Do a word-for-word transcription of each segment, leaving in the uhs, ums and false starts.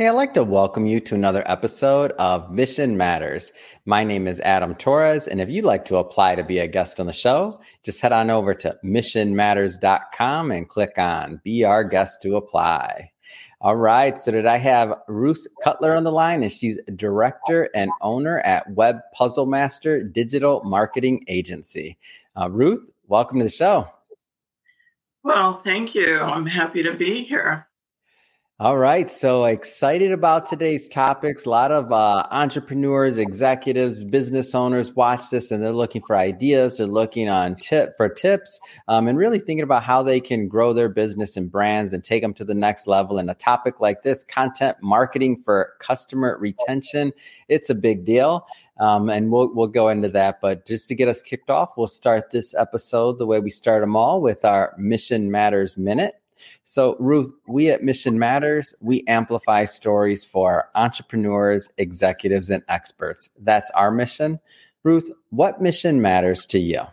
Hey, I'd like to welcome you to another episode of Mission Matters. My name is Adam Torres, and if you'd like to apply to be a guest on the show, just head on over to mission matters dot com and click on Be Our Guest to apply. All right, so did I have Ruth Cutler on the line, and she's director and owner at Web Puzzle Master Digital Marketing Agency. Uh, Ruth, welcome to the show. Well, thank you. I'm happy to be here. All right. So excited about today's topics. A lot of uh, entrepreneurs, executives, business owners watch this and they're looking for ideas. They're looking on tip for tips um, and really thinking about how they can grow their business and brands and take them to the next level. And a topic like this, content marketing for customer retention, it's a big deal. Um, and we'll we'll go into that. But just to get us kicked off, we'll start this episode the way we start them all with our Mission Matters Minute. So, Ruth, we at Mission Matters, we amplify stories for entrepreneurs, executives, and experts. That's our mission. Ruth, what mission matters to you?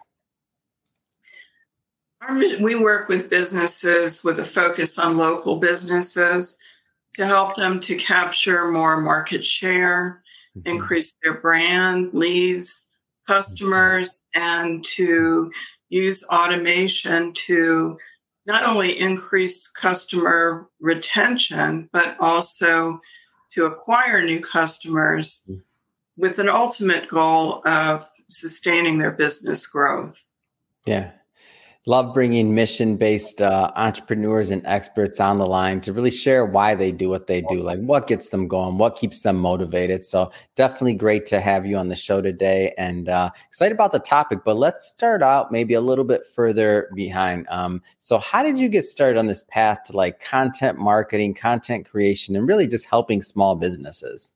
Our mission, we work with businesses with a focus on local businesses to help them to capture more market share, mm-hmm. increase their brand, leads, customers, mm-hmm. and to use automation to not only increase customer retention, but also to acquire new customers with an ultimate goal of sustaining their business growth. Yeah. Love bringing mission-based uh, entrepreneurs and experts on the line to really share why they do what they do, like what gets them going, what keeps them motivated. So definitely great to have you on the show today and uh, excited about the topic. But let's start out maybe a little bit further behind. Um, so how did you get started on this path to like content marketing, content creation, and really just helping small businesses?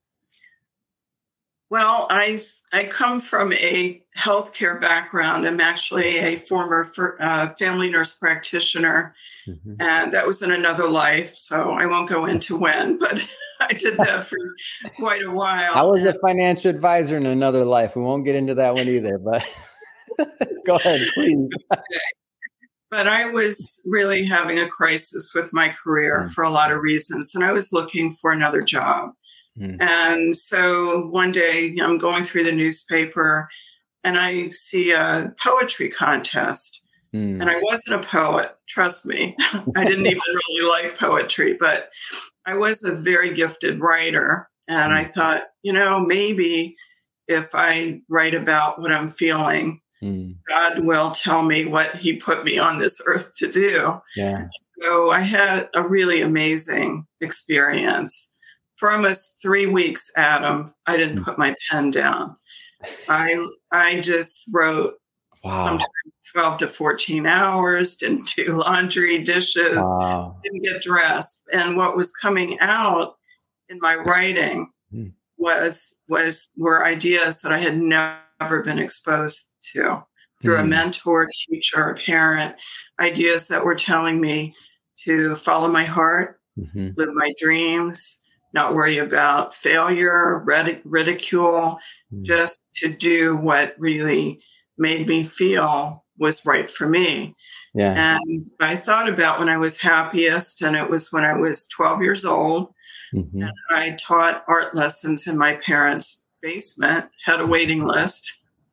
Well, I I come from a healthcare background. I'm actually a former for, uh, family nurse practitioner, mm-hmm. and that was in another life. So I won't go into when, but I did that for quite a while. I was a financial advisor in another life. We won't get into that one either, but go ahead, please. But I was really having a crisis with my career mm-hmm. for a lot of reasons, and I was looking for another job. Mm. And so one day I'm going through the newspaper and I see a poetry contest. Mm. And I wasn't a poet, trust me. I didn't even really like poetry, but I was a very gifted writer. And mm. I thought, you know, maybe if I write about what I'm feeling, mm. God will tell me what he put me on this earth to do. Yeah. So I had a really amazing experience. For almost three weeks, Adam, I didn't put my pen down. I I just wrote wow. sometimes twelve to fourteen hours, didn't do laundry, dishes, wow. didn't get dressed. And what was coming out in my writing mm. was was were ideas that I had never been exposed to through mm. a mentor, teacher, a parent, ideas that were telling me to follow my heart, mm-hmm. live my dreams, not worry about failure, ridic- ridicule, mm. just to do what really made me feel was right for me. Yeah. And I thought about when I was happiest, and it was when I was twelve years old. Mm-hmm. And I taught art lessons in my parents' basement, had a waiting list.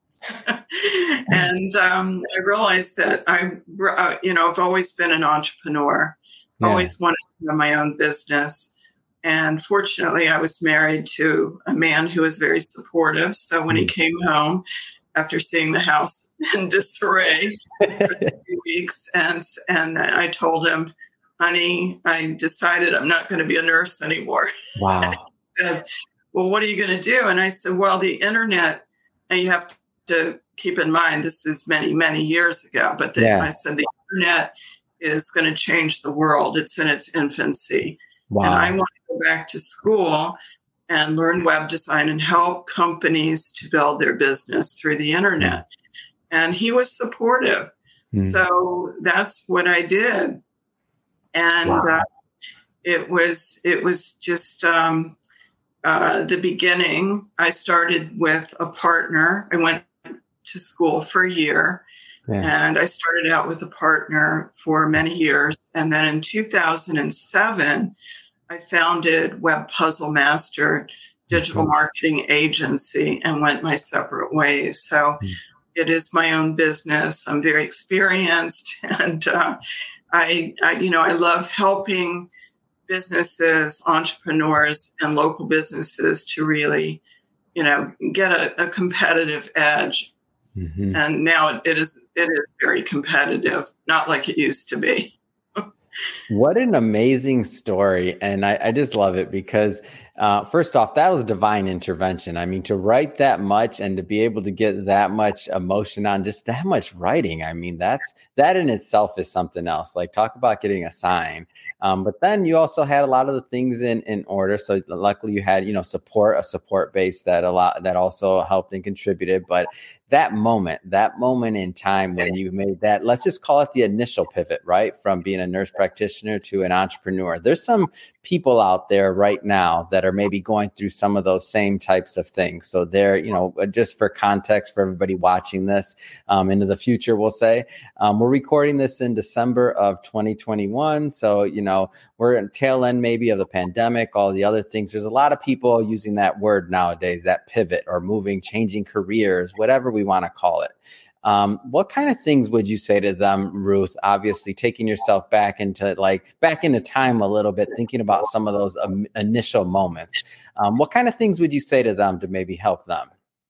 and um, I realized that I, uh, you know, I've always been an entrepreneur, yeah. always wanted to have my own business. And fortunately, I was married to a man who was very supportive. So when he came home after seeing the house in disarray for three weeks, and and I told him, honey, I decided I'm not going to be a nurse anymore. Wow. He said, well, what are you going to do? And I said, well, the internet, and you have to keep in mind, this is many, many years ago. But the, yeah. I said, the internet is going to change the world. It's in its infancy. Wow. And I want to go back to school and learn web design and help companies to build their business through the internet. And he was supportive. Mm. So that's what I did. And wow. uh, it was it was just um, uh, the beginning. I started with a partner. I went to school for a year. Yeah. And I started out with a partner for many years. And then in two thousand seven, I founded Web Puzzle Master Digital Mm-hmm. Marketing Agency and went my separate ways. So Mm-hmm. it is my own business. I'm very experienced, and uh, I, I, you know, I love helping businesses, entrepreneurs, and local businesses to really, you know, get a, a competitive edge. Mm-hmm. And now it is it is very competitive, not like it used to be. What an amazing story. And I, I just love it because, uh, first off, that was divine intervention. I mean, to write that much and to be able to get that much emotion on just that much writing. I mean, that's that in itself is something else. Like, talk about getting a sign. Um, but then you also had a lot of the things in, in order. So luckily you had, you know, support, a support base that a lot that also helped and contributed. But that moment, that moment in time when you made that, let's just call it the initial pivot, right? From being a nurse practitioner to an entrepreneur. There's some people out there right now that are maybe going through some of those same types of things. So they're, you know, just for context for everybody watching this um, into the future, we'll say, um, we're recording this in December of twenty twenty-one. So, you know, we're at tail end maybe of the pandemic, all the other things. There's a lot of people using that word nowadays, that pivot or moving, changing careers, whatever we want to call it. Um, what kind of things would you say to them, Ruth? Obviously, taking yourself back into like back into time a little bit, thinking about some of those um, initial moments. Um, what kind of things would you say to them to maybe help them?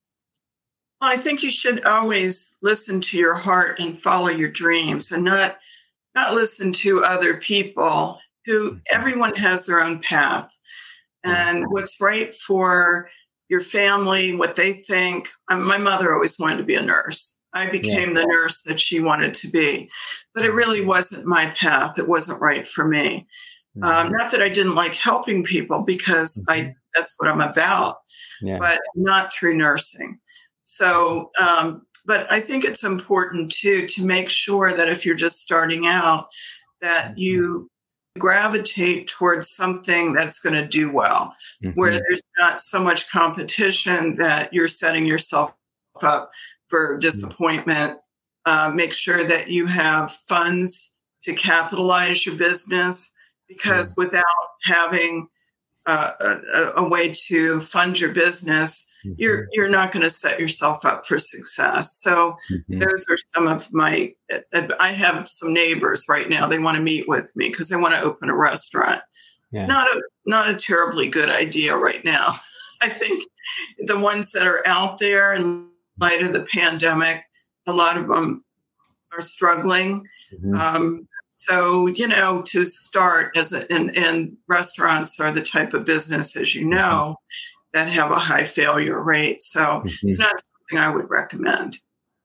Well, I think you should always listen to your heart and follow your dreams, and not not listen to other people. Who everyone has their own path, and what's right for your family, what they think. Um, my mother always wanted to be a nurse. I became yeah. the nurse that she wanted to be, but it really wasn't my path. It wasn't right for me. Mm-hmm. Um, not that I didn't like helping people, because mm-hmm. I that's what I'm about, yeah. but not through nursing. So, um, but I think it's important too to make sure that if you're just starting out, that mm-hmm. you gravitate towards something that's going to do well, mm-hmm. where there's not so much competition that you're setting yourself up for disappointment. Uh, make sure that you have funds to capitalize your business, because mm-hmm. without having uh, a, a way to fund your business, mm-hmm. you're you're not going to set yourself up for success. So mm-hmm. those are some of my. I have some neighbors right now. They want to meet with me because they want to open a restaurant. Yeah. Not a not a terribly good idea right now. I think the ones that are out there in light of the pandemic, a lot of them are struggling. Mm-hmm. Um, so, you know, to start as a, and, and restaurants are the type of business, as you know, that have a high failure rate. So mm-hmm. it's not something I would recommend.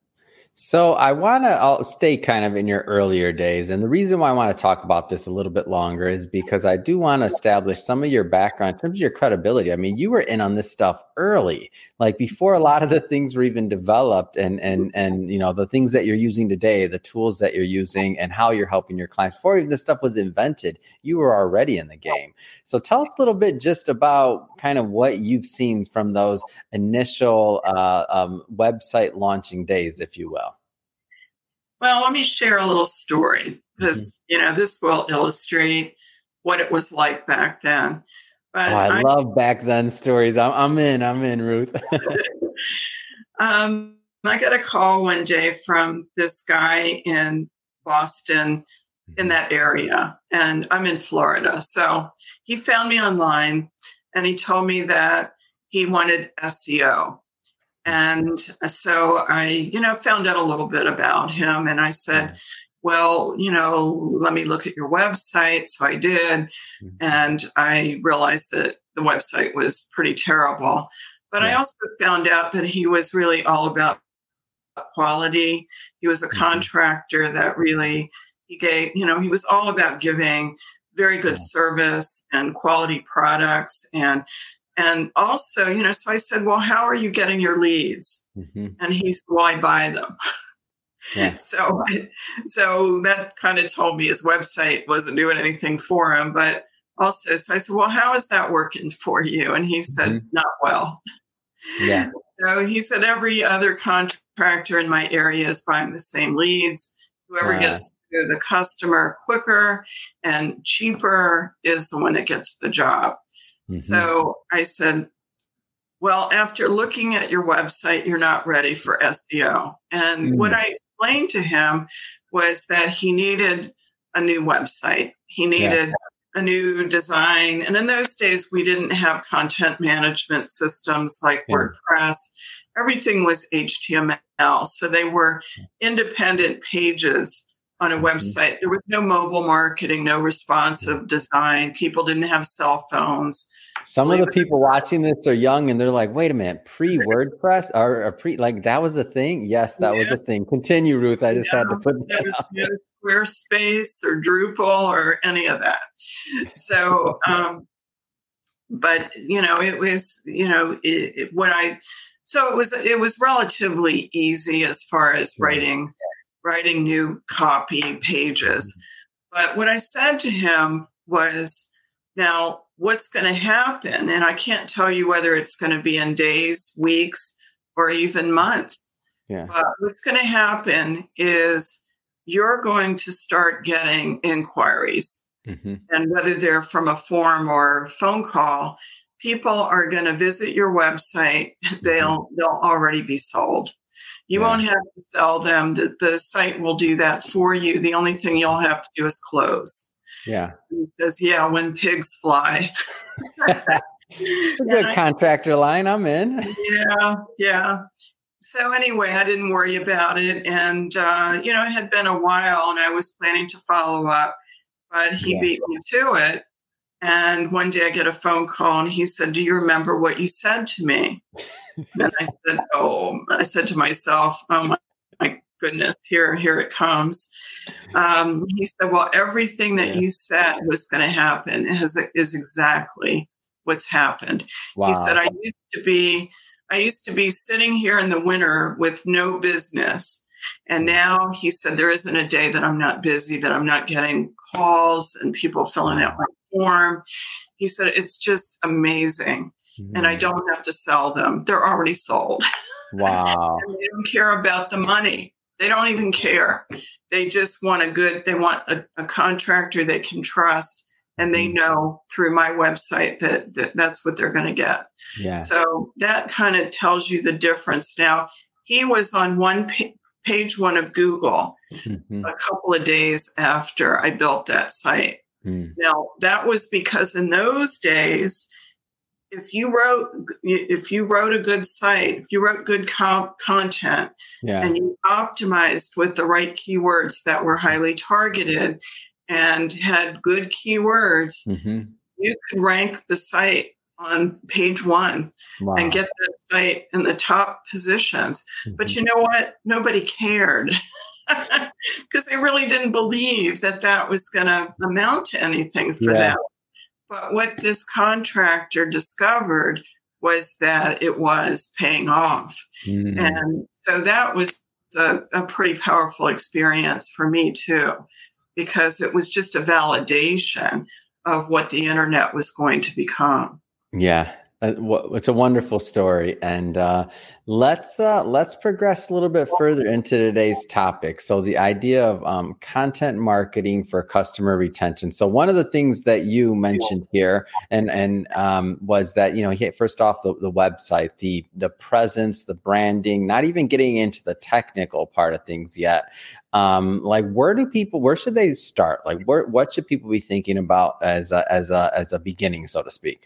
So I want to I'll stay kind of in your earlier days. And the reason why I want to talk about this a little bit longer is because I do want to establish some of your background in terms of your credibility. I mean, you were in on this stuff early, like before a lot of the things were even developed, and, and, and, you know, the things that you're using today, the tools that you're using and how you're helping your clients, before even this stuff was invented, you were already in the game. So tell us a little bit just about kind of what you've seen from those initial uh, um, website launching days, if you will. Well, let me share a little story, because, mm-hmm. you know, this will illustrate what it was like back then. But oh, I, I love back then stories. I'm, I'm in, I'm in, Ruth. um, I got a call one day from this guy in Boston, in that area, and I'm in Florida. So he found me online, and he told me that he wanted S E O. And so I, you know, found out a little bit about him, and I said, well, you know, let me look at your website. So I did. And I realized that the website was pretty terrible. But yeah. I also found out that he was really all about quality. He was a mm-hmm. contractor that really, he gave, you know, he was all about giving very good yeah. service and quality products. And And also, you know, so I said, well, how are you getting your leads? Mm-hmm. And he said, well, I buy them. Yeah. so, so that kind of told me his website wasn't doing anything for him. But also, so I said, well, how is that working for you? And he said, mm-hmm. not well. Yeah. So he said, every other contractor in my area is buying the same leads. Whoever uh, gets to the customer quicker and cheaper is the one that gets the job. Mm-hmm. So I said, well, after looking at your website, you're not ready for S E O. And mm-hmm. what I explained to him was that he needed a new website. He needed yeah. a new design. And in those days, we didn't have content management systems like yeah. WordPress. Everything was H T M L. So they were independent pages on a mm-hmm. website. There was no mobile marketing, no responsive design. People didn't have cell phones. Some of the people watching this are young and they're like, wait a minute, pre-WordPress or, or pre, like that was a thing? Yes, that yeah. was a thing. Continue, Ruth. I just yeah. had to put that out there. Squarespace or Drupal or any of that. So, um, but, you know, it was, you know, it, it, when I, so it was, it was relatively easy as far as writing, writing new copy pages. But what I said to him was, now, what's going to happen? And I can't tell you whether it's going to be in days, weeks, or even months. Yeah. But what's going to happen is you're going to start getting inquiries. Mm-hmm. And whether they're from a form or phone call, people are going to visit your website. They'll mm-hmm. they'll already be sold. You yeah. won't have to sell them. The, the site will do that for you. The only thing you'll have to do is close. Yeah. He says, yeah, when pigs fly. A good I, contractor line. I'm in. Yeah. Yeah. So anyway, I didn't worry about it. And, uh, you know, it had been a while and I was planning to follow up, but he yeah. beat me to it. And one day I get a phone call and he said, do you remember what you said to me? And I said, oh, I said to myself, oh my, my goodness, here, here it comes. Um, he said, well, everything that yeah. you said was going to happen is, is exactly what's happened. Wow. He said, I used to be, I used to be sitting here in the winter with no business. And now he said, there isn't a day that I'm not busy, that I'm not getting calls and people filling out my form. He said, it's just amazing. Mm-hmm. And I don't have to sell them. They're already sold. Wow. And they don't care about the money. They don't even care. They just want a good, they want a, a contractor they can trust. And they know through my website that, that that's what they're going to get. Yeah. So that kind of tells you the difference. Now, he was on one pa- page one of Google mm-hmm. a couple of days after I built that site. Mm. Now, that was because in those days, if you wrote if you wrote a good site, if you wrote good comp content, yeah. and you optimized with the right keywords that were highly targeted and had good keywords, mm-hmm. you could rank the site on page one wow. and get that site in the top positions. Mm-hmm. But you know what? Nobody cared because they really didn't believe that that was going to amount to anything for yeah. them. But what this contractor discovered was that it was paying off. Mm. And so that was a, a pretty powerful experience for me too, because it was just a validation of what the internet was going to become. Yeah, it's a wonderful story. And uh, let's uh, let's progress a little bit further into today's topic. So the idea of um, content marketing for customer retention. So one of the things that you mentioned here and and um, was that, you know, first off, the, the website, the the presence, the branding, not even getting into the technical part of things yet. Um, like where do people, where should they start? Like where, what should people be thinking about as a, as a, as a beginning, so to speak?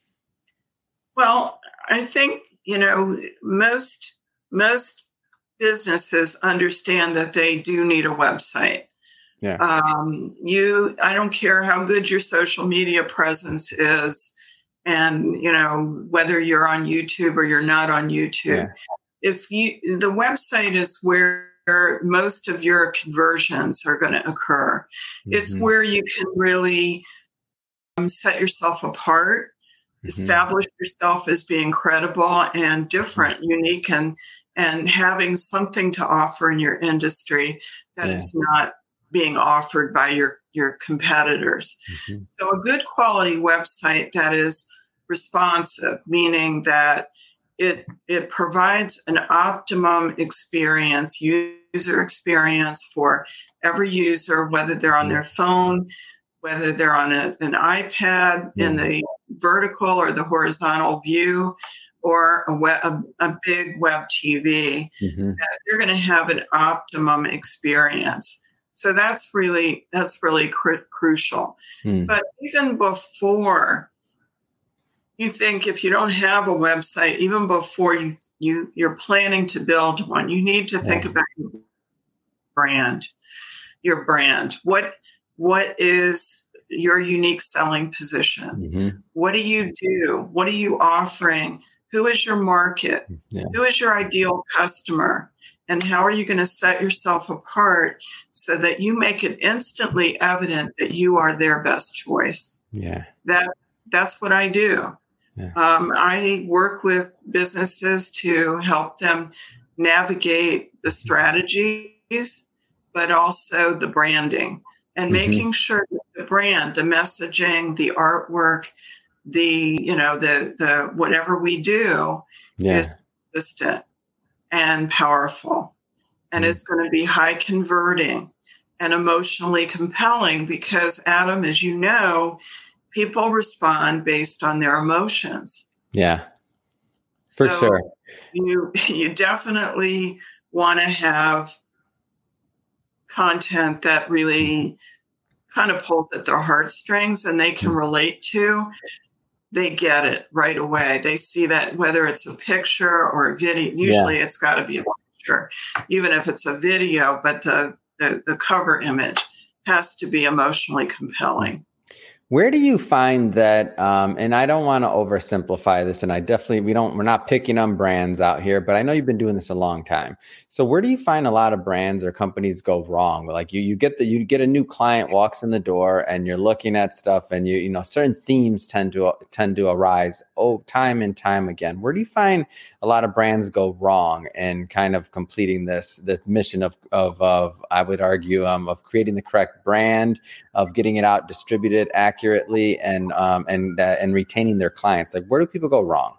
Well, I think, you know, most, most businesses understand that they do need a website. Yeah. Um, you, I don't care how good your social media presence is and, you know, whether you're on YouTube or you're not on YouTube. Yeah. If you, the website is where most of your conversions are going to occur. Mm-hmm. It's where you can really um, set yourself apart, mm-hmm. establish yourself as being credible and different, mm-hmm. unique, and and having something to offer in your industry that yeah. is not being offered by your, your competitors. Mm-hmm. So a good quality website that is responsive, meaning that it it provides an optimum experience, user experience for every user, whether they're on their phone, whether they're on a, an iPad in the vertical or the horizontal view, or a, web, a, a big web T V. Mm-hmm. You're going to have an optimum experience. So that's really that's really cr- crucial. Mm. But even before, you think if you don't have a website, even before you you you're planning to build one, you need to think yeah. about your brand. Your brand. What what is your unique selling position? Mm-hmm. What do you do? What are you offering? Who is your market? Yeah. Who is your ideal customer? And how are you going to set yourself apart so that you make it instantly evident that you are their best choice? Yeah. That that's what I do. Yeah. Um, I work with businesses to help them navigate the strategies, but also the branding and mm-hmm. making sure that the brand, the messaging, the artwork, the, you know, the, the, whatever we do yeah. is consistent and powerful and mm-hmm. it's going to be high converting and emotionally compelling because, Adam, as you know, people respond based on their emotions. Yeah, for so sure. You, you definitely want to have content that really kind of pulls at their heartstrings and they can relate to. They get it right away. They see that whether it's a picture or a video, usually yeah. it's got to be a picture, even if it's a video, but the, the, the cover image has to be emotionally compelling. Where do you find that, um, and I don't want to oversimplify this, and I definitely, we don't, we're not picking on brands out here, but I know you've been doing this a long time. So where do you find a lot of brands or companies go wrong? Like you, you get the, you get a new client walks in the door and you're looking at stuff and you, you know, certain themes tend to, tend to arise, oh, time and time again. Where do you find a lot of brands go wrong in kind of completing this, this mission of, of, of, I would argue, um, of creating the correct brand, of getting it out, distributed accurately, and um, and uh, and retaining their clients? Like, where do people go wrong?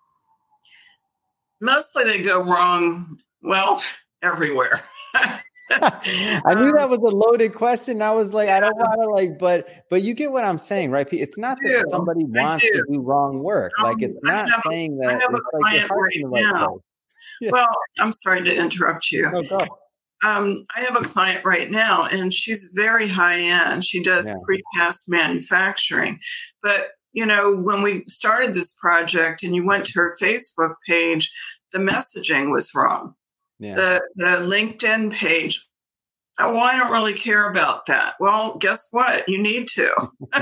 Mostly they go wrong, well, everywhere. I knew that was a loaded question. I was like, yeah. I don't want to like, but but you get what I'm saying, right? It's not that somebody wants do. to do wrong work. Um, like, it's not saying a, that it's like your heart's in the right place. Yeah. Well, I'm sorry to interrupt you. No, go. Um, I have a client right now, and she's very high end. She does yeah. precast manufacturing. But, you know, when we started this project and you went to her Facebook page, the messaging was wrong. Yeah. The, the LinkedIn page, oh, well, I don't really care about that. Well, guess what? You need to.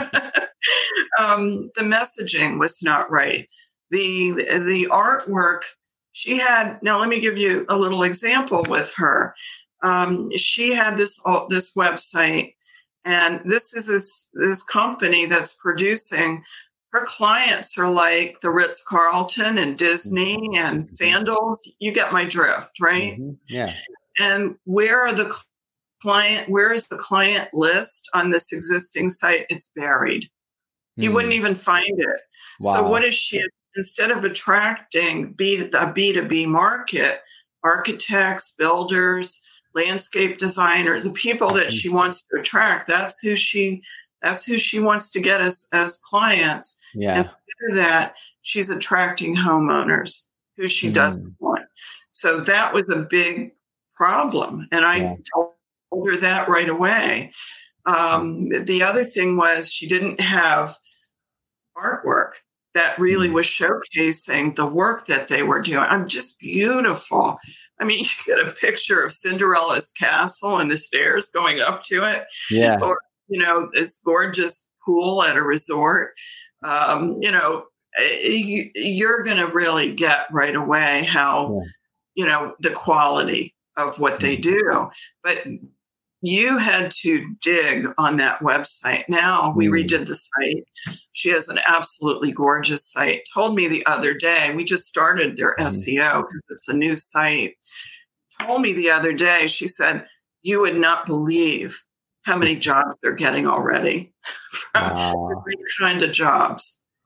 um, the messaging was not right. The, the artwork, she had, now let me give you a little example with her. Um, she had this uh, this website, and this is this, this company that's producing. Her clients are like the Ritz-Carlton and Disney and FanDuel. You get my drift, right? Mm-hmm. Yeah. And where are the client? Where is the client list on this existing site? It's buried. Mm. You wouldn't even find it. Wow. So what is she? Instead of attracting B, a B two B market, architects, builders, landscape designers, the people that she wants to attract, that's who she that's who she wants to get as, as clients. Yeah. Instead of that, she's attracting homeowners who she mm. doesn't want. So that was a big problem. And I yeah. told her that right away. Um, the other thing was she didn't have artwork that really was showcasing the work that they were doing. I'm just beautiful. I mean, you get a picture of Cinderella's castle and the stairs going up to it. Yeah. Or, you know, this gorgeous pool at a resort. Um, you know, you, you're going to really get right away how, yeah. you know, the quality of what they do. But you had to dig on that website. Now we mm. redid the site. She has an absolutely gorgeous site. Told me the other day, we just started their mm. S E O because it's a new site. Told me the other day, she said, you would not believe how many jobs they're getting already. From wow. every kind of jobs.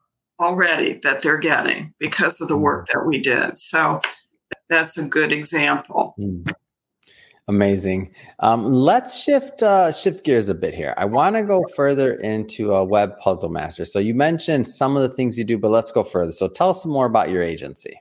already that they're getting because of the work that we did. So that's a good example. Mm. Amazing. Um, let's shift uh, shift gears a bit here. I want to go further into a Web Puzzle Master. So you mentioned some of the things you do, but let's go further. So tell us some more about your agency.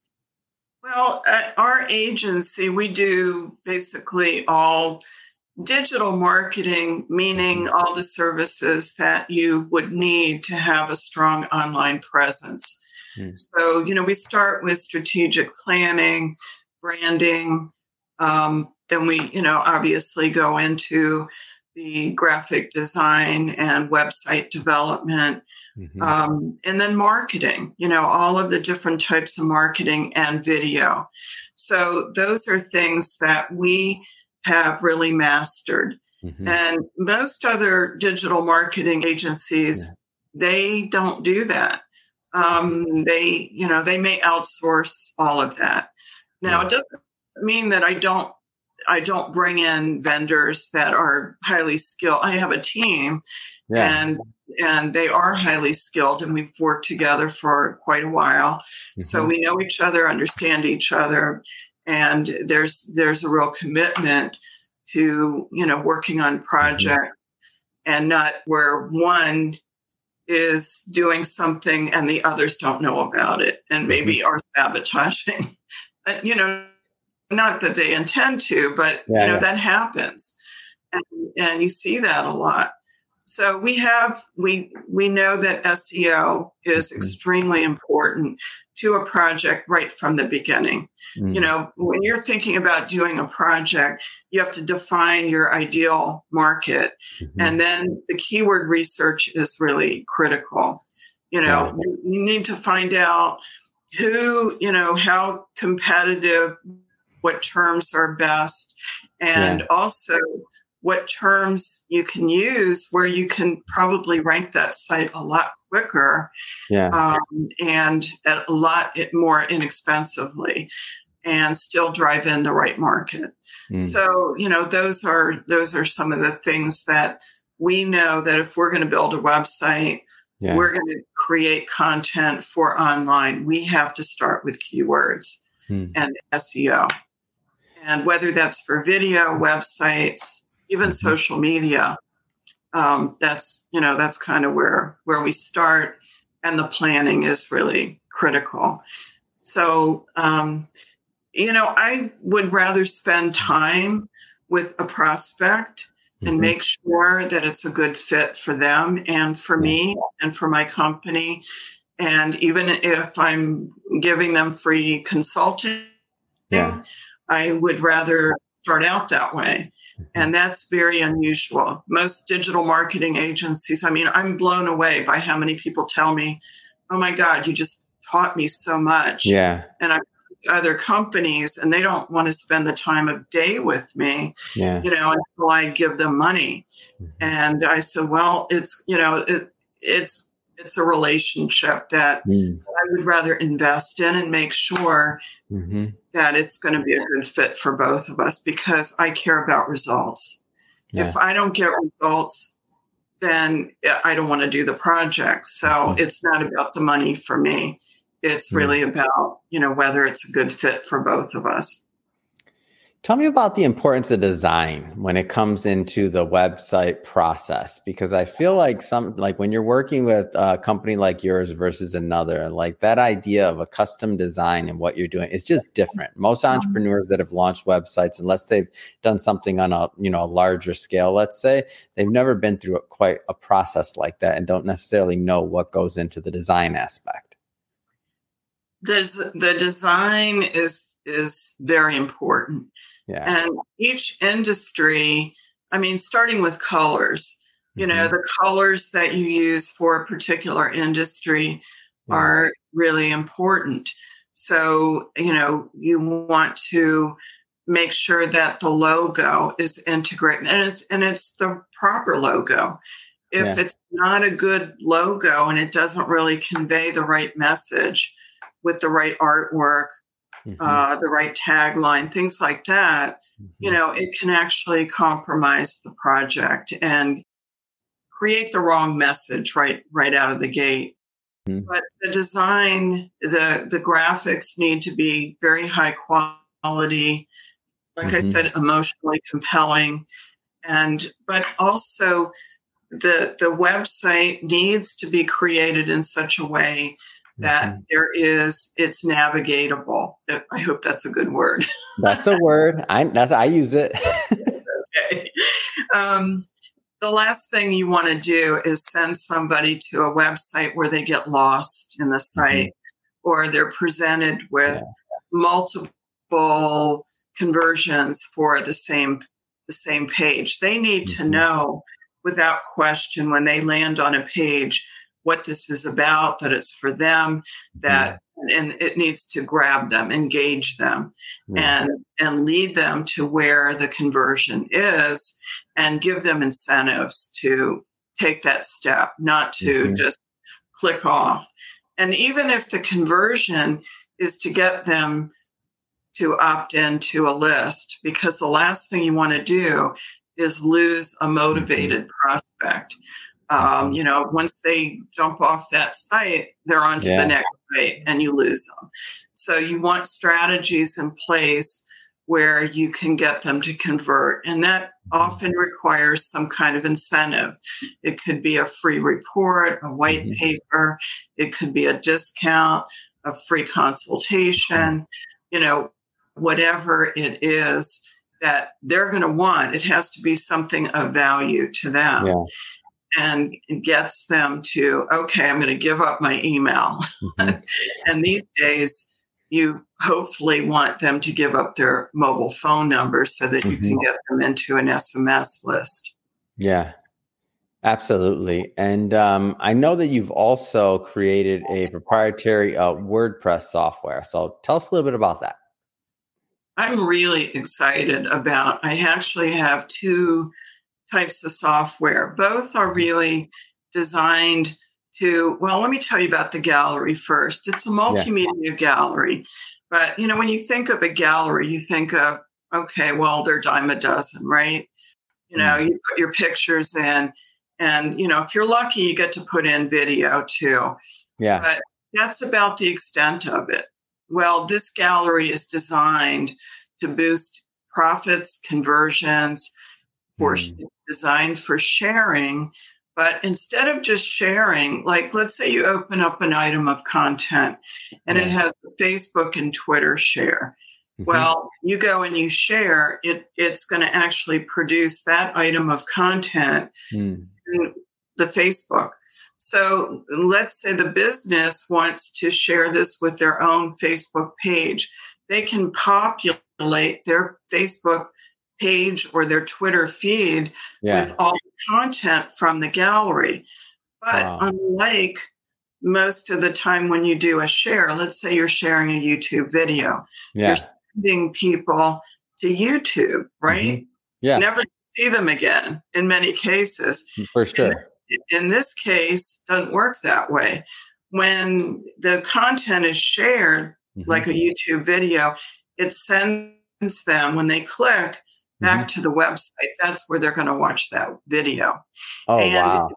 Well, at our agency, we do basically all digital marketing, meaning all the services that you would need to have a strong online presence. Mm. So, you know, we start with strategic planning, branding. Um, then we, you know, obviously go into the graphic design and website development, mm-hmm. um, and then marketing, you know, all of the different types of marketing and video. So those are things that we have really mastered. Mm-hmm. And most other digital marketing agencies, yeah. they don't do that. Um, they, you know, they may outsource all of that. Now, yeah. it doesn't mean that I don't I don't bring in vendors that are highly skilled. I have a team yeah. and and they are highly skilled, and we've worked together for quite a while. Mm-hmm. So we know each other, understand each other, and there's there's a real commitment to, you know, working on projects mm-hmm. and not where one is doing something and the others don't know about it and maybe mm-hmm. are sabotaging. You know, not that they intend to, but yeah, you know, yeah. that happens. And, and you see that a lot. So we have, we, we know that S E O is mm-hmm. extremely important to a project right from the beginning. Mm-hmm. You know, when you're thinking about doing a project, you have to define your ideal market. Mm-hmm. And then the keyword research is really critical. You know, yeah. you, you need to find out who, you know, how competitive, what terms are best, and yeah. also what terms you can use where you can probably rank that site a lot quicker yeah. um, and at a lot more inexpensively and still drive in the right market. Mm. So, you know, those are those are some of the things that we know that if we're going to build a website, yeah. we're going to create content for online, we have to start with keywords mm. and S E O. And whether that's for video, websites, even mm-hmm. social media, um, that's, you know, that's kind of where, where we start. And the planning is really critical. So, um, you know, I would rather spend time with a prospect mm-hmm. and make sure that it's a good fit for them and for me and for my company. And even if I'm giving them free consulting, yeah. I would rather start out that way. And that's very unusual. Most digital marketing agencies, I mean, I'm blown away by how many people tell me, oh my God, you just taught me so much. Yeah. And I other companies and they don't want to spend the time of day with me, yeah. you know, until I give them money. Mm-hmm. And I said, well, it's, you know, it, it's, it's a relationship that mm. I would rather invest in and make sure mm-hmm. that it's going to be a good fit for both of us because I care about results. Yeah. If I don't get results, then I don't want to do the project. So mm-hmm. it's not about the money for me. It's really mm. about, you know, whether it's a good fit for both of us. Tell me about the importance of design when it comes into the website process, because I feel like some, like when you're working with a company like yours versus another, like that idea of a custom design and what you're doing is just different. Most entrepreneurs that have launched websites, unless they've done something on a, you know, a larger scale, let's say, they've never been through a, quite a process like that and don't necessarily know what goes into the design aspect. There's, the design is is very important. Yeah. And each industry, I mean, starting with colors, you mm-hmm. know, the colors that you use for a particular industry yeah. are really important. So, you know, you want to make sure that the logo is integrated and it's and it's the proper logo. If yeah. it's not a good logo and it doesn't really convey the right message with the right artwork, mm-hmm. uh, the right tagline, things like that, mm-hmm. you know, it can actually compromise the project and create the wrong message right, right out of the gate. Mm-hmm. But the design, the the graphics need to be very high quality. Like mm-hmm. I said, emotionally compelling, and but also the the website needs to be created in such a way that mm-hmm. there is it's navigatable. I hope that's a good word. That's a word. I that's I use it. Okay. Um, the last thing you want to do is send somebody to a website where they get lost in the site, mm-hmm. or they're presented with yeah. multiple conversions for the same the same page. They need mm-hmm. to know without question when they land on a page what this is about, that it's for them, that mm-hmm. and it needs to grab them, engage them, yeah. and and lead them to where the conversion is, and give them incentives to take that step, not to mm-hmm. just click off. And even if the conversion is to get them to opt into a list, because the last thing you want to do is lose a motivated mm-hmm. prospect. Um, you know, once they jump off that site, they're on to yeah. the next site and you lose them. So you want strategies in place where you can get them to convert. And that often requires some kind of incentive. It could be a free report, a white mm-hmm. paper. It could be a discount, a free consultation, you know, whatever it is that they're going to want. It has to be something of value to them. Yeah. And it gets them to, okay, I'm going to give up my email. Mm-hmm. And these days, you hopefully want them to give up their mobile phone number so that mm-hmm. you can get them into an S M S list. Yeah, absolutely. And um, I know that you've also created a proprietary uh, WordPress software. So tell us a little bit about that. I'm really excited about, I actually have two types of software. Both are really designed to, well, let me tell you about the gallery first. It's a multimedia yeah. gallery. But, you know, when you think of a gallery, you think of, okay, well, they're dime a dozen, right? You know, mm. you put your pictures in, and, you know, if you're lucky, you get to put in video too. Yeah. But that's about the extent of it. Well, this gallery is designed to boost profits, conversions, for mm. designed for sharing. But instead of just sharing, like let's say you open up an item of content and yeah. it has Facebook and Twitter share. Mm-hmm. Well, you go and you share, it, it's going to actually produce that item of content mm. in the Facebook. So let's say the business wants to share this with their own Facebook page. They can populate their Facebook page or their Twitter feed yeah. with all the content from the gallery. But wow. unlike most of the time when you do a share, let's say you're sharing a YouTube video, yeah. you're sending people to YouTube, right? Mm-hmm. Yeah. You never see them again in many cases. For sure. In, in this case, it doesn't work that way. When the content is shared, mm-hmm. like a YouTube video, it sends them, when they click, back mm-hmm. to the website. That's where they're going to watch that video. Oh, and wow.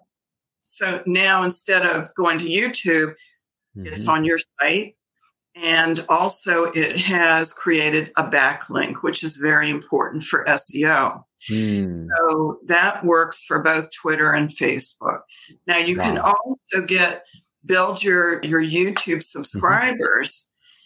So now instead of going to YouTube, mm-hmm. it's on your site. And also it has created a backlink, which is very important for S E O. Mm. So that works for both Twitter and Facebook. Now you wow. can also get, build your, your YouTube subscribers mm-hmm.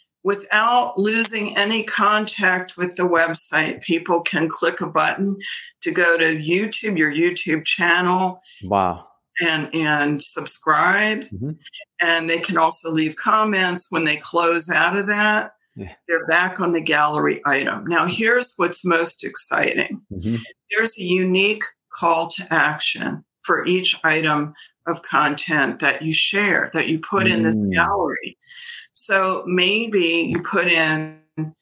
without losing any contact with the website. People can click a button to go to YouTube, your YouTube channel. Wow. And, and subscribe. Mm-hmm. And they can also leave comments. When they close out of that, yeah. they're back on the gallery item. Now, here's what's most exciting. Mm-hmm. There's a unique call to action for each item of content that you share, that you put mm. in this gallery. So maybe you put in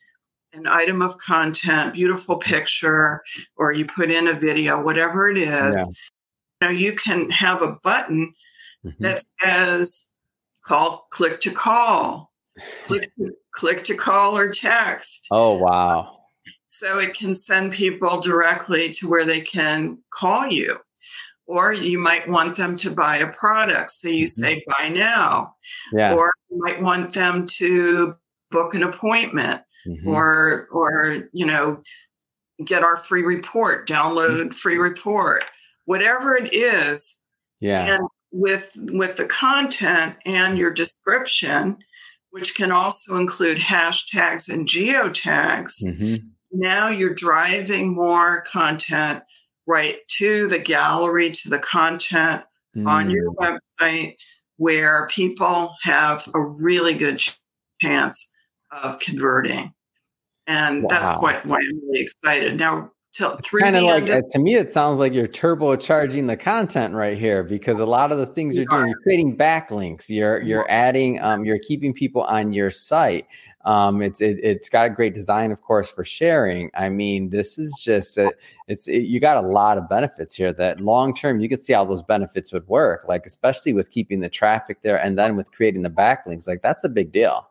an item of content, beautiful picture, or you put in a video, whatever it is. Yeah. Now you can have a button mm-hmm. that says call, click to call, click, click to call or text. Oh, wow. So it can send people directly to where they can call you. or you might want them to buy a product. So you mm-hmm. say, buy now. Yeah. Or you might want them to book an appointment mm-hmm. or, or, you know, get our free report, download mm-hmm. free report, whatever it is. Yeah. And with, with the content and your description, which can also include hashtags and geotags, mm-hmm. now you're driving more content right to the gallery, to the content mm. on your website, where people have a really good ch- chance of converting. And wow. that's what, why I'm really excited. Now, till through kind of the like end of- uh, to me, it sounds like you're turbocharging the content right here, because a lot of the things you're doing, you're creating backlinks, you're you're adding, um, you're keeping people on your site. Um, it's it, it's got a great design, of course, for sharing. I mean, this is just a, it's it, you got a lot of benefits here that long term you can see how those benefits would work. Like especially with keeping the traffic there, and then with creating the backlinks, like that's a big deal.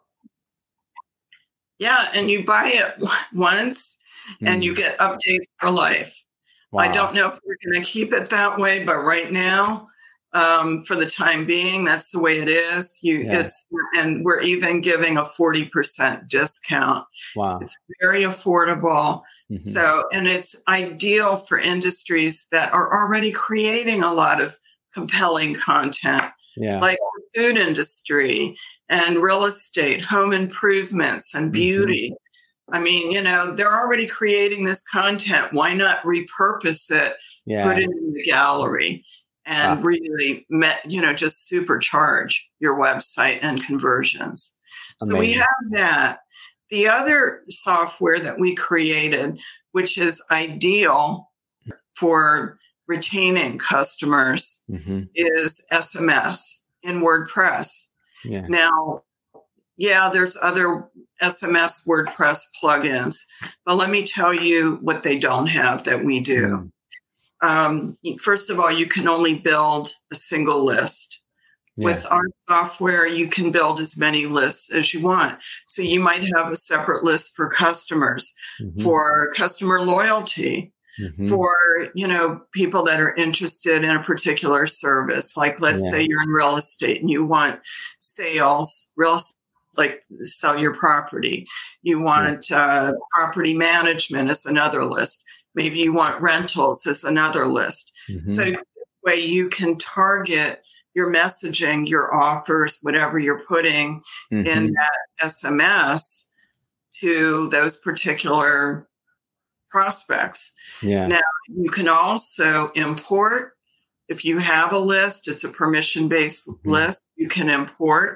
Yeah, and you buy it once, mm. and you get updates for life. Wow. I don't know if we're going to keep it that way, but right now, um, for the time being, that's the way it is. You, yeah. it's, and we're even giving a forty percent discount. Wow. It's very affordable. Mm-hmm. So, and it's ideal for industries that are already creating a lot of compelling content, yeah. like the food industry and real estate, home improvements and beauty. Mm-hmm. I mean, you know, they're already creating this content. Why not repurpose it, yeah. put it in the gallery, and wow. really, met, you know, just supercharge your website and conversions. Amazing. So we have that. The other software that we created, which is ideal for retaining customers, mm-hmm. is S M S in WordPress. Yeah. Now, yeah, there's other S M S WordPress plugins, but let me tell you what they don't have that we do. Mm. Um, first of all, you can only build a single list. Yeah. With our software, you can build as many lists as you want. So you might have a separate list for customers, mm-hmm. for customer loyalty, mm-hmm. for, you know, people that are interested in a particular service. Like, let's yeah. say you're in real estate and you want sales, real like sell your property. You want yeah. uh, property management as another list. Maybe you want rentals as another list. Mm-hmm. So this way you can target your messaging, your offers, whatever you're putting mm-hmm. in that S M S to those particular prospects. Yeah. Now, you can also import. If you have a list, it's a permission-based mm-hmm. list, you can import.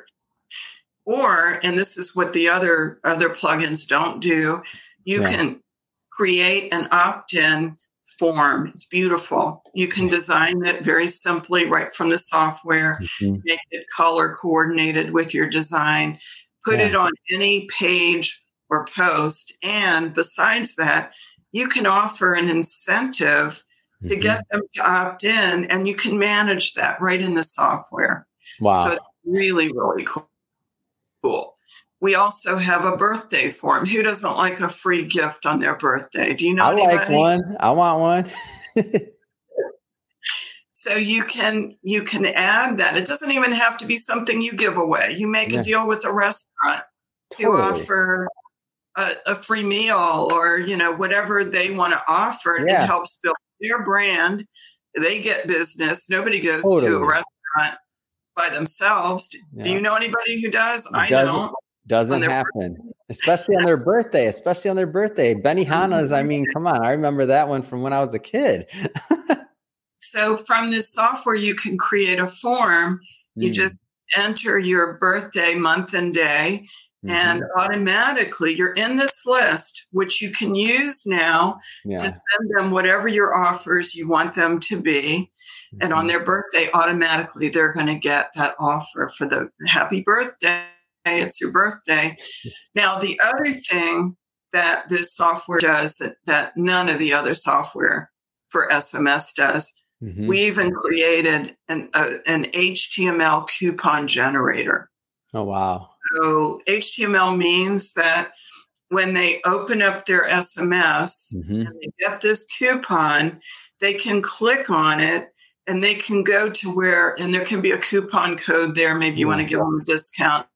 Or, and this is what the other, other plugins don't do, you yeah. can create an opt-in form. It's beautiful. You can design it very simply right from the software, mm-hmm. make it color coordinated with your design, put yeah. it on any page or post. And besides that, you can offer an incentive mm-hmm. to get them to opt in, and you can manage that right in the software. Wow. So it's really, really cool. Cool. We also have a birthday form. Who doesn't like a free gift on their birthday? Do you know I anybody? like one. I want one. So you can you can add that. It doesn't even have to be something you give away. You make yeah. a deal with a restaurant totally. to offer a, a free meal, or you know whatever they want to offer. Yeah. It helps build their brand. They get business. Nobody goes totally. to a restaurant by themselves. Yeah. Do you know anybody who does? It I doesn't, don't. Doesn't happen, birthday. especially on their birthday, especially on their birthday. Benihana's, I mean, come on. I remember that one from when I was a kid. So from this software, you can create a form. You mm. just enter your birthday month and day, mm-hmm. and automatically you're in this list, which you can use now yeah. to send them whatever your offers you want them to be. Mm-hmm. And on their birthday, automatically they're going to get that offer for the happy birthday. It's your birthday. Now, the other thing that this software does that, that none of the other software for S M S does, mm-hmm. we even created an, a, an H T M L coupon generator. Oh, wow. So H T M L means that when they open up their S M S mm-hmm. and they get this coupon, they can click on it and they can go to where, and there can be a coupon code there. Maybe you want to give them a discount.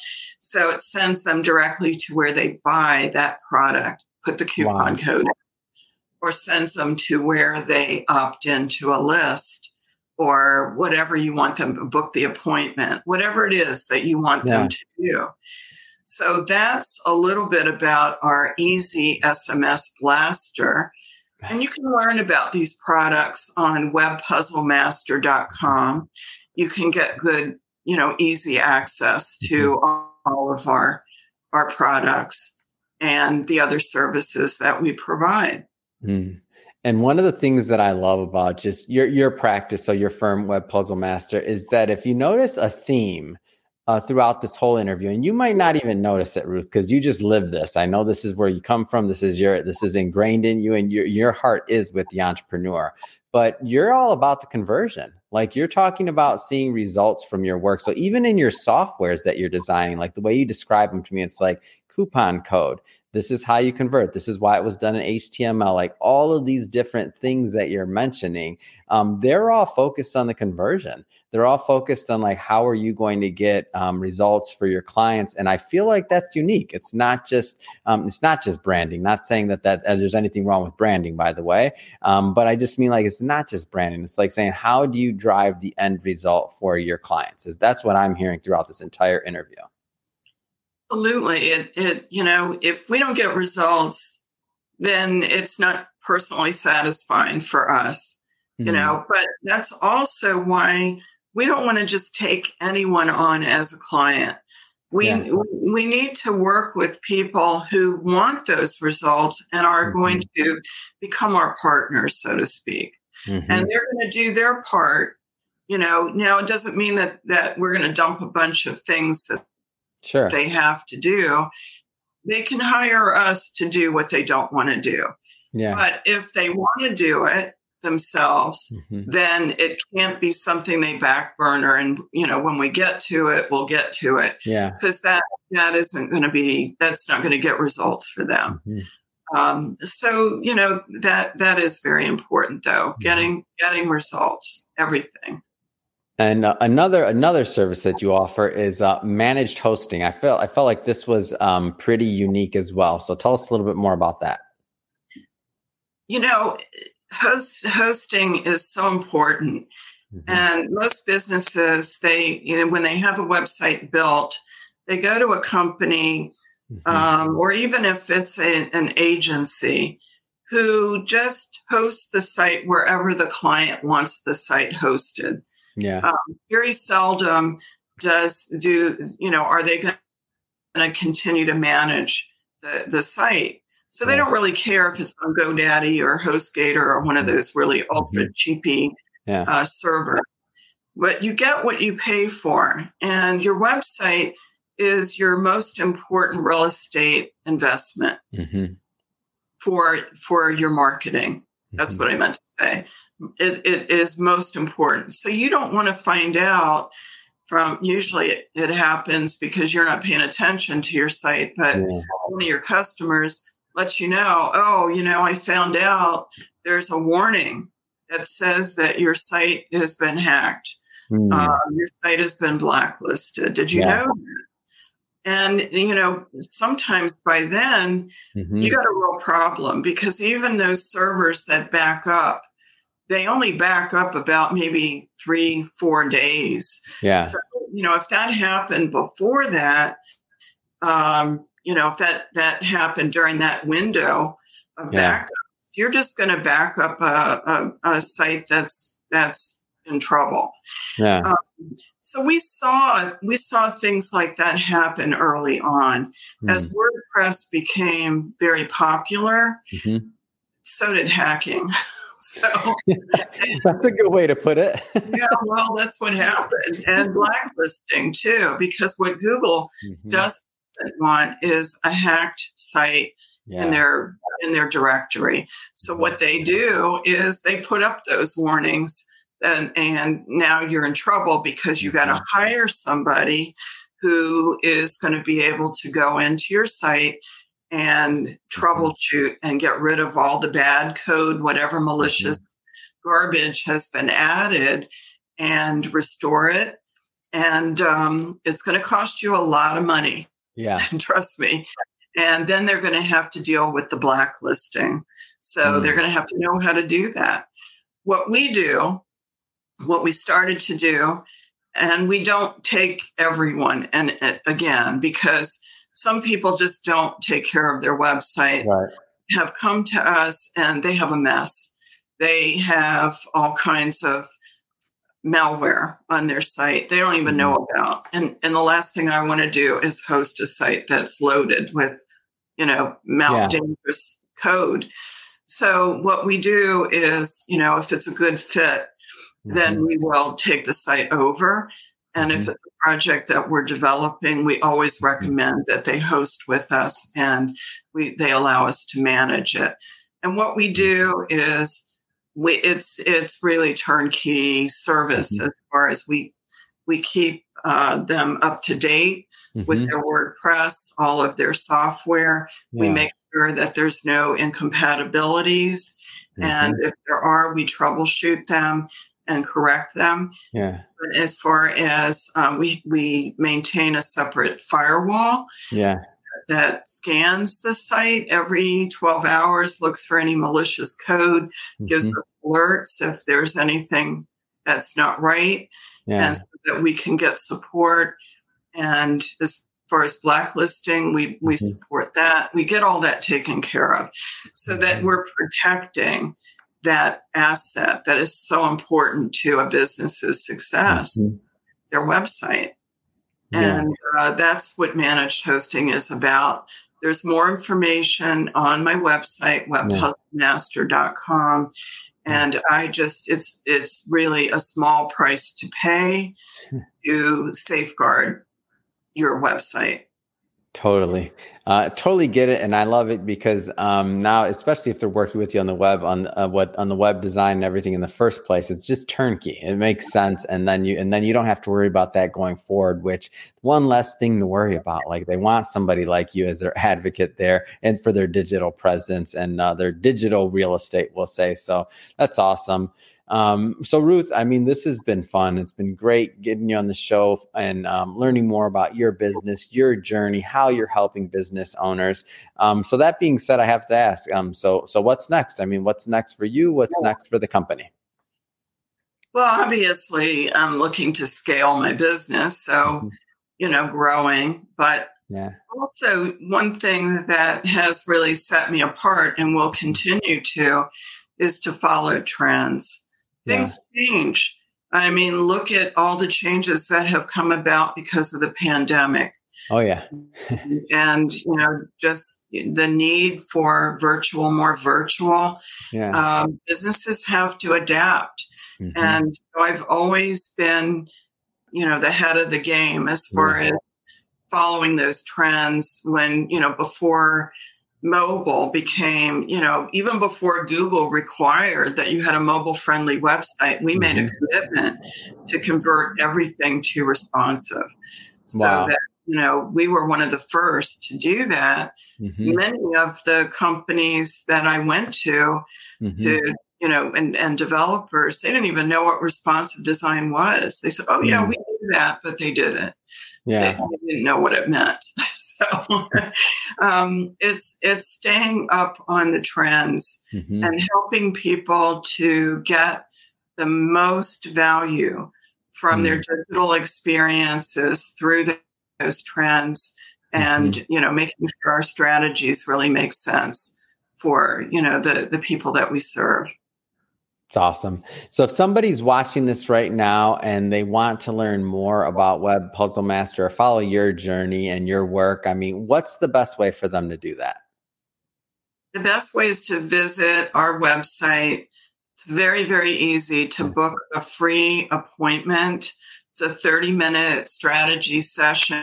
So it sends them directly to where they buy that product, put the coupon wow. code in, or sends them to where they opt into a list or whatever you want them to book the appointment, whatever it is that you want yeah. them to do. So that's a little bit about our easy S M S blaster. And you can learn about these products on web puzzle master dot com. You can get good, you know, easy access to mm-hmm. all of our, our products and the other services that we provide. Mm. And one of the things that I love about just your your practice, so your firm, Web Puzzle Master, is that if you notice a theme uh, throughout this whole interview, and you might not even notice it, Ruth, because you just live this. I know this is where you come from. This is your this is ingrained in you, and your your heart is with the entrepreneur. But you're all about the conversion. Like you're talking about seeing results from your work. So even in your softwares that you're designing, like the way you describe them to me, it's like coupon code. This is how you convert. This is why it was done in H T M L. Like all of these different things that you're mentioning, um, they're all focused on the conversion. They're all focused on like, how are you going to get um, results for your clients? And I feel like that's unique. It's not just, um, it's not just branding. Not saying that that uh, there's anything wrong with branding, by the way. Um, but I just mean like, it's not just branding. It's like saying, how do you drive the end result for your clients? Is that's what I'm hearing throughout this entire interview. Absolutely. It, it, you know, if we don't get results, then it's not personally satisfying for us, mm-hmm. you know, but that's also why we don't want to just take anyone on as a client. We, yeah. we need to work with people who want those results and are mm-hmm. going to become our partners, so to speak. Mm-hmm. And they're going to do their part. You know, now it doesn't mean that, that we're going to dump a bunch of things that Sure. they have to do. They can hire us to do what they don't want to do. Yeah. But if they want to do it themselves, mm-hmm. then it can't be something they back burner. And, you know, when we get to it, we'll get to it. Yeah. Because that, that isn't going to be, that's not going to get results for them. Mm-hmm. Um, so, you know, that, that is very important though, mm-hmm. getting, getting results, everything. And uh, another another service that you offer is uh, managed hosting. I felt I felt like this was um, pretty unique as well. So tell us a little bit more about that. You know, host hosting is so important, mm-hmm. and most businesses, they you know when they have a website built, they go to a company, mm-hmm. um, or even if it's a, an agency, who just hosts the site wherever the client wants the site hosted. Yeah. Um, very seldom does do, you know, are they going to continue to manage the, the site? So they yeah. don't really care if it's on GoDaddy or HostGator or one of those really ultra cheapy yeah. uh, servers. But you get what you pay for. And your website is your most important real estate investment mm-hmm. for, for your marketing. That's mm-hmm. what I meant to say. It, it is most important. So you don't want to find out from, usually it, it happens because you're not paying attention to your site, but yeah. one of your customers lets you know, oh, you know, I found out there's a warning that says that your site has been hacked. Mm. Um, your site has been blacklisted. Did you yeah. know that? And, you know, sometimes by then mm-hmm. you got a real problem because even those servers that back up, they only back up about maybe three, four days. Yeah. So, you know, if that happened before that, um, you know, if that, that happened during that window of yeah. backup, you're just going to back up a, a, a site that's, that's in trouble. Yeah. Um, so we saw, we saw things like that happen early on. Mm. As WordPress became very popular, mm-hmm. so did hacking. So that's a good way to put it. Yeah, well, that's what happened. And blacklisting too, because what Google mm-hmm. doesn't want is a hacked site yeah. in their in their directory. So what they do is they put up those warnings and, and now you're in trouble because you got to hire somebody who is going to be able to go into your site and troubleshoot and get rid of all the bad code, whatever malicious garbage has been added and restore it. And um, it's going to cost you a lot of money. Yeah. Trust me. And then they're going to have to deal with the blacklisting. So mm. they're going to have to know how to do that. What we do, what we started to do, and we don't take everyone, and uh, again, because some people just don't take care of their websites, right. have come to us and they have a mess. They have all kinds of malware on their site they don't even know about. And and the last thing I want to do is host a site that's loaded with, you know, mal- yeah. dangerous code. So what we do is, you know, if it's a good fit, mm-hmm. then we will take the site over. And mm-hmm. if it's a project that we're developing, we always recommend that they host with us and we they allow us to manage it. And what we do is We, it's it's really turnkey service mm-hmm. as far as we we keep uh, them up to date mm-hmm. with their WordPress, all of their software. Yeah. We make sure that there's no incompatibilities, mm-hmm. and if there are, we troubleshoot them and correct them. Yeah. But as far as um, we we maintain a separate firewall. Yeah. That scans the site every twelve hours, looks for any malicious code, mm-hmm. gives us alerts if there's anything that's not right, yeah. and so that we can get support. And as far as blacklisting, we, we mm-hmm. support that. We get all that taken care of so mm-hmm. that we're protecting that asset that is so important to a business's success, mm-hmm. their website. Yeah. And uh, that's what managed hosting is about. There's more information on my website, web puzzle master dot com. And I just, it's it's really a small price to pay to safeguard your website. Totally. Uh, totally get it. And I love it because um, now, especially if they're working with you on the web, on uh, what on the web design and everything in the first place, it's just turnkey. It makes sense. And then you and then you don't have to worry about that going forward, which one less thing to worry about. Like they want somebody like you as their advocate there and for their digital presence and uh, their digital real estate, we'll say. So that's awesome. Um, so Ruth, I mean, this has been fun. It's been great getting you on the show and um, learning more about your business, your journey, how you're helping business owners. Um, so that being said, I have to ask, um, so, so what's next? I mean, what's next for you? What's next for the company? Well, obviously I'm looking to scale my business. So, mm-hmm. you know, growing, but yeah. also one thing that has really set me apart and will continue to is to follow trends. Things yeah. change. I mean, look at all the changes that have come about because of the pandemic. Oh, yeah. And, you know, just the need for virtual, more virtual. Yeah. Um, businesses have to adapt. Mm-hmm. And so I've always been, you know, the head of the game as far yeah. as following those trends when, you know, before mobile became, you know, even before Google required that you had a mobile-friendly website, we mm-hmm. made a commitment to convert everything to responsive. So wow. that, you know, we were one of the first to do that. Mm-hmm. Many of the companies that I went to, mm-hmm. to you know, and, and developers, they didn't even know what responsive design was. They said, oh, yeah, mm-hmm. we do that, but they didn't. Yeah. They, they didn't know what it meant. So um, it's it's staying up on the trends mm-hmm. and helping people to get the most value from mm-hmm. their digital experiences through the, those trends, and mm-hmm. you know, making sure our strategies really make sense for you know the the people that we serve. It's awesome. So if somebody's watching this right now and they want to learn more about Web Puzzle Master or follow your journey and your work, I mean, what's the best way for them to do that? The best way is to visit our website. It's very, very easy to book a free appointment. It's a thirty minute strategy session,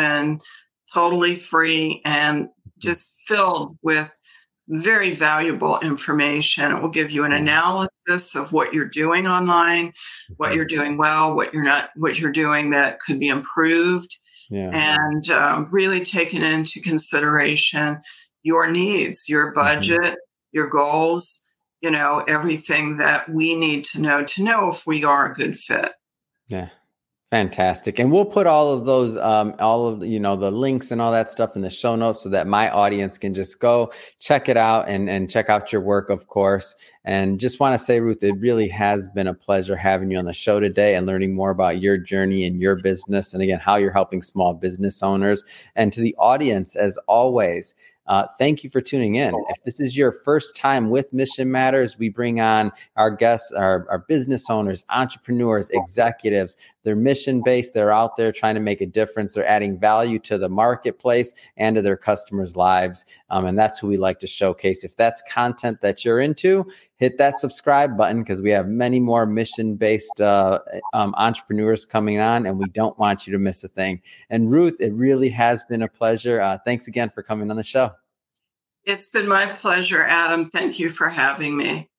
totally free and just filled with very valuable information. It will give you an analysis of what you're doing online, what you're doing well, what you're not, what you're doing that could be improved, yeah. and um, really taking into consideration your needs, your budget, mm-hmm. your goals, you know, everything that we need to know to know if we are a good fit. Yeah. Fantastic. And we'll put all of those, um, all of, you know, the links and all that stuff in the show notes so that my audience can just go check it out and, and check out your work, of course. And just want to say, Ruth, it really has been a pleasure having you on the show today and learning more about your journey and your business. And again, how you're helping small business owners. And to the audience, as always, Uh, thank you for tuning in. If this is your first time with Mission Matters, we bring on our guests, our, our business owners, entrepreneurs, executives. They're mission-based. They're out there trying to make a difference. They're adding value to the marketplace and to their customers' lives. Um, and that's who we like to showcase. If that's content that you're into, hit that subscribe button because we have many more mission-based uh, um, entrepreneurs coming on, and we don't want you to miss a thing. And Ruth, it really has been a pleasure. Uh, thanks again for coming on the show. It's been my pleasure, Adam. Thank you for having me.